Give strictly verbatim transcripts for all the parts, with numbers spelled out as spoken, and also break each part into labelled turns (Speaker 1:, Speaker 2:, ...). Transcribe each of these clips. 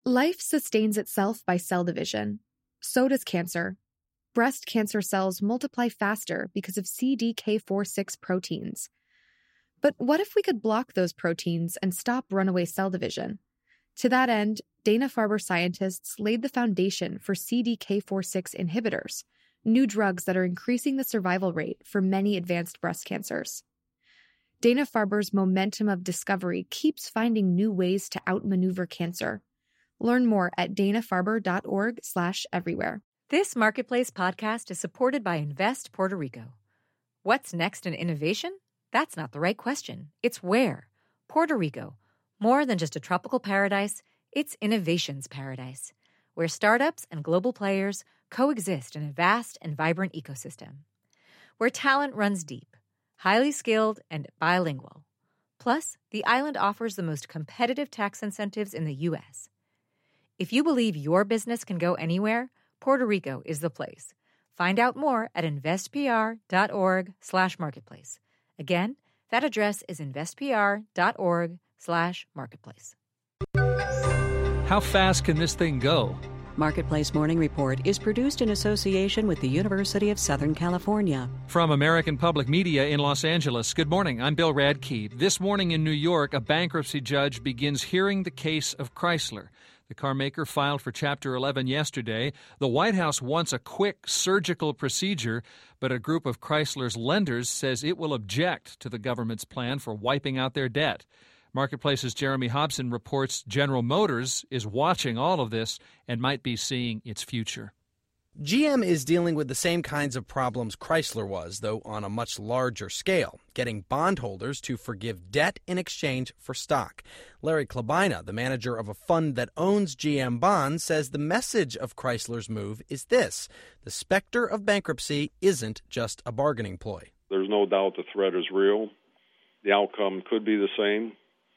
Speaker 1: Life sustains itself by cell division. So does cancer. Breast cancer cells multiply faster because of C D K four six proteins. But what if we could block those proteins and stop runaway cell division? To that end, Dana-Farber scientists laid the foundation for C D K four six inhibitors, new drugs that are increasing the survival rate for many advanced breast cancers. Dana-Farber's momentum of discovery keeps finding new ways to outmaneuver cancer. Learn more at dana-farber.org slash everywhere.
Speaker 2: This Marketplace podcast is supported by Invest Puerto Rico. What's next in innovation? That's not the right question. It's where. Puerto Rico. More than just a tropical paradise, it's innovation's paradise, where startups and global players coexist in a vast and vibrant ecosystem. Where talent runs deep, highly skilled, and bilingual. Plus, the island offers the most competitive tax incentives in the U S. If you believe your business can go anywhere, Puerto Rico is the place. Find out more at investpr.org slash marketplace. Again, that address is investpr.org slash marketplace.
Speaker 3: How fast can this thing go?
Speaker 4: Marketplace Morning Report is produced in association with the University of Southern California.
Speaker 3: From American Public Media in Los Angeles, good morning. I'm Bill Radke. This morning in New York, a bankruptcy judge begins hearing the case of Chrysler. The carmaker filed for Chapter eleven yesterday. The White House wants a quick surgical procedure, but a group of Chrysler's lenders says it will object to the government's plan for wiping out their debt. Marketplace's Jeremy Hobson reports General Motors is watching all of this and might be seeing its future.
Speaker 5: G M is dealing with the same kinds of problems Chrysler was, though on a much larger scale, getting bondholders to forgive debt in exchange for stock. Larry Klabina, the manager of a fund that owns G M bonds, says the message of Chrysler's move is this: the specter of bankruptcy isn't just a bargaining ploy.
Speaker 6: There's no doubt the threat is real. The outcome could be the same,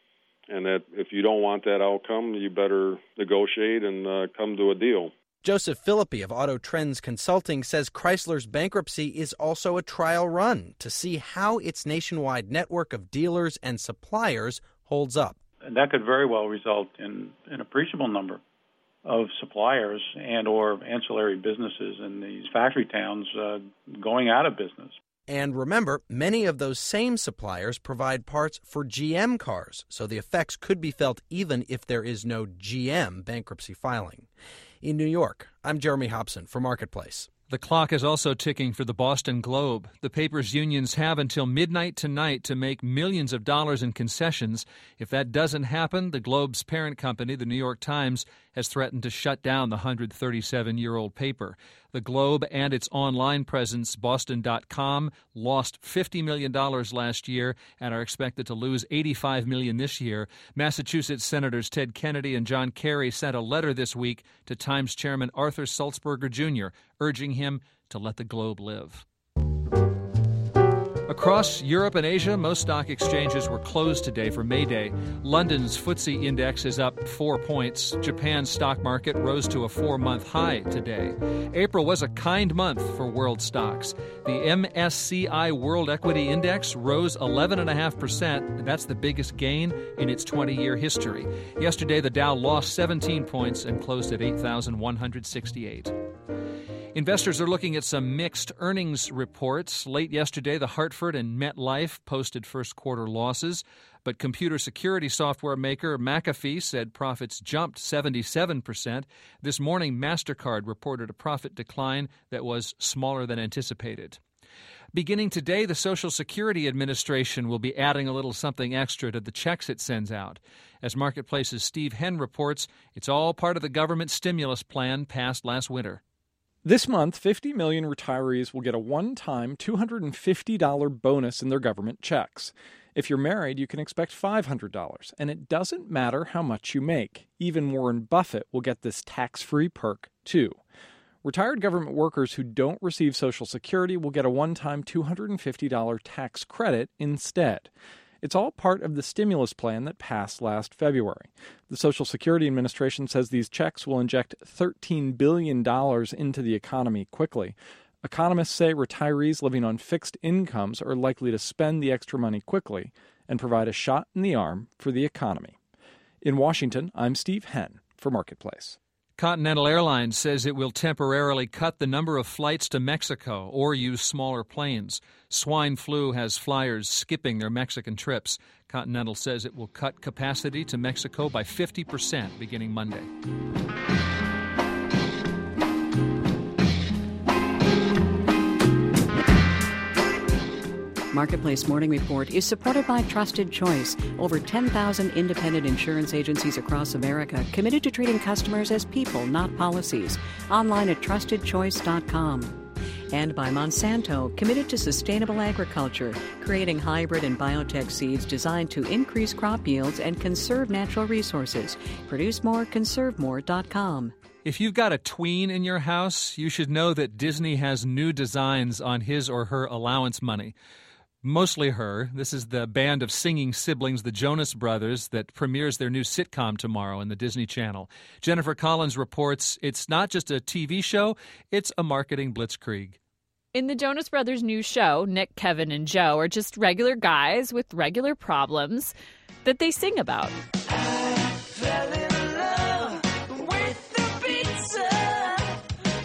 Speaker 6: and that if you don't want that outcome, you better negotiate and uh, come to a deal.
Speaker 5: Joseph Philippi of Auto Trends Consulting says Chrysler's bankruptcy is also a trial run to see how its nationwide network of dealers and suppliers holds up.
Speaker 7: And that could very well result in an appreciable number of suppliers and or ancillary businesses in these factory towns uh, going out of business.
Speaker 5: And remember, many of those same suppliers provide parts for G M cars, so the effects could be felt even if there is no G M bankruptcy filing. In New York, I'm Jeremy Hobson for Marketplace.
Speaker 3: The clock is also ticking for the Boston Globe. The paper's unions have until midnight tonight to make millions of dollars in concessions. If that doesn't happen, the Globe's parent company, the New York Times, has threatened to shut down the one hundred thirty-seven-year-old paper. The Globe and its online presence, Boston dot com, lost fifty million dollars last year and are expected to lose eighty-five million dollars this year. Massachusetts Senators Ted Kennedy and John Kerry sent a letter this week to Times chairman Arthur Sulzberger Junior, urging him to let the Globe live. Across Europe and Asia, most stock exchanges were closed today for May Day. London's F T S E index is up four points. Japan's stock market rose to a four-month high today. April was a kind month for world stocks. The M S C I World Equity Index rose eleven point five percent, and that's the biggest gain in its twenty-year history. Yesterday, the Dow lost seventeen points and closed at eight thousand one hundred sixty-eight. Investors are looking at some mixed earnings reports. Late yesterday, the Hartford and MetLife posted first quarter losses, but computer security software maker McAfee said profits jumped seventy-seven percent. This morning, MasterCard reported a profit decline that was smaller than anticipated. Beginning today, the Social Security Administration will be adding a little something extra to the checks it sends out. As Marketplace's Steve Henn reports, it's all part of the government stimulus plan passed last winter.
Speaker 8: This month, fifty million retirees will get a one-time two hundred fifty dollars bonus in their government checks. If you're married, you can expect five hundred dollars, and it doesn't matter how much you make. Even Warren Buffett will get this tax-free perk, too. Retired government workers who don't receive Social Security will get a one-time two hundred fifty dollars tax credit instead. It's all part of the stimulus plan that passed last February. The Social Security Administration says these checks will inject thirteen billion dollars into the economy quickly. Economists say retirees living on fixed incomes are likely to spend the extra money quickly and provide a shot in the arm for the economy. In Washington, I'm Steve Henn for Marketplace.
Speaker 3: Continental Airlines says it will temporarily cut the number of flights to Mexico or use smaller planes. Swine flu has flyers skipping their Mexican trips. Continental says it will cut capacity to Mexico by fifty percent beginning Monday.
Speaker 4: Marketplace Morning Report is supported by Trusted Choice. Over ten thousand independent insurance agencies across America committed to treating customers as people, not policies. Online at trusted choice dot com. And by Monsanto, committed to sustainable agriculture, creating hybrid and biotech seeds designed to increase crop yields and conserve natural resources. Produce more, conserve more dot com.
Speaker 3: If you've got a tween in your house, you should know that Disney has new designs on his or her allowance money. Mostly her. This is the band of singing siblings, the Jonas Brothers, that premieres their new sitcom tomorrow on the Disney Channel. Jennifer Collins reports it's not just a T V show, it's a marketing blitzkrieg.
Speaker 9: In the Jonas Brothers' new show, Nick, Kevin, and Joe are just regular guys with regular problems that they sing about. I fell in love with the pizza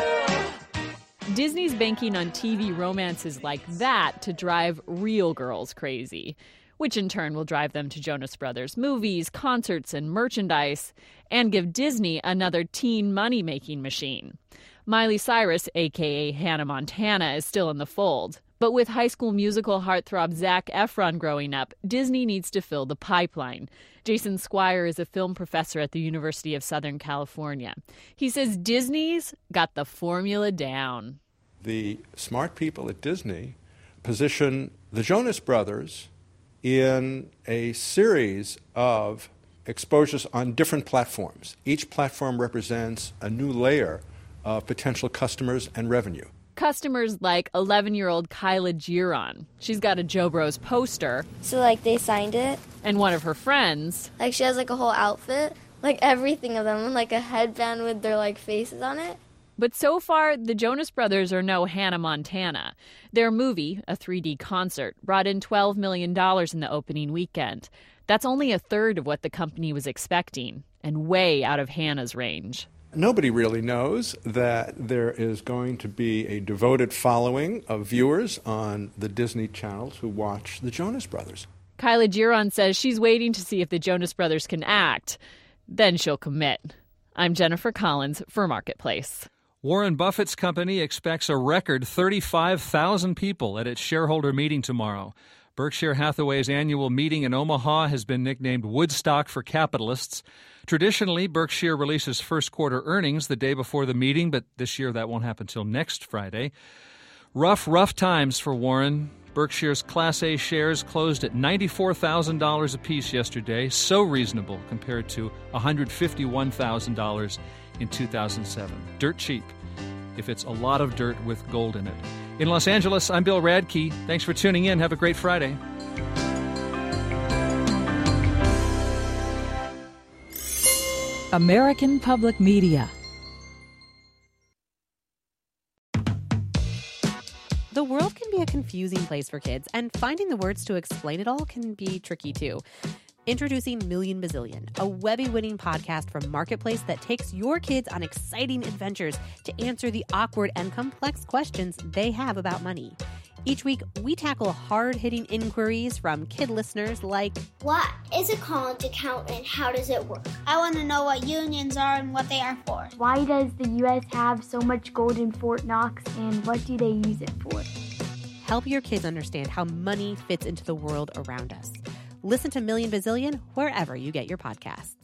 Speaker 9: girl. Disney's banking on T V romances like that to drive real girls crazy, which in turn will drive them to Jonas Brothers movies, concerts, and merchandise, and give Disney another teen money-making machine. Miley Cyrus, a k a. Hannah Montana, is still in the fold. But with High School Musical heartthrob Zac Efron growing up, Disney needs to fill the pipeline. Jason Squire is a film professor at the University of Southern California. He says Disney's got the formula down.
Speaker 10: The smart people at Disney position the Jonas Brothers in a series of exposures on different platforms. Each platform represents a new layer of potential customers and revenue.
Speaker 9: Customers like eleven-year-old Kyla Giron. She's got a Joe Bros poster.
Speaker 11: So, like, they signed it.
Speaker 9: And one of her friends.
Speaker 11: Like, she has, like, a whole outfit. Like, everything of them. Like, a headband with their, like, faces on it.
Speaker 9: But so far, the Jonas Brothers are no Hannah Montana. Their movie, a three D concert, brought in twelve million dollars in the opening weekend. That's only a third of what the company was expecting, and way out of Hannah's range.
Speaker 10: Nobody really knows that there is going to be a devoted following of viewers on the Disney channels who watch the Jonas Brothers.
Speaker 9: Kyla Giron says she's waiting to see if the Jonas Brothers can act. Then she'll commit. I'm Jennifer Collins for Marketplace.
Speaker 3: Warren Buffett's company expects a record thirty-five thousand people at its shareholder meeting tomorrow. Berkshire Hathaway's annual meeting in Omaha has been nicknamed Woodstock for Capitalists. Traditionally, Berkshire releases first quarter earnings the day before the meeting, but this year that won't happen until next Friday. Rough, rough times for Warren. Berkshire's Class A shares closed at ninety-four thousand dollars apiece yesterday, so reasonable compared to one hundred fifty-one thousand dollars in two thousand seven. Dirt cheap, if it's a lot of dirt with gold in it. In Los Angeles, I'm Bill Radke. Thanks for tuning in. Have a great Friday.
Speaker 12: American Public Media.
Speaker 13: The world can be a confusing place for kids, and finding the words to explain it all can be tricky too. Introducing Million Bazillion, a Webby-winning podcast from Marketplace that takes your kids on exciting adventures to answer the awkward and complex questions they have about money. Each week, we tackle hard-hitting inquiries from kid listeners like,
Speaker 14: what is a college account and how does it work? I want to know what unions are and what they are for.
Speaker 15: Why does the U S have so much gold in Fort Knox and what do they use it for?
Speaker 13: Help your kids understand how money fits into the world around us. Listen to Million Bazillion wherever you get your podcasts.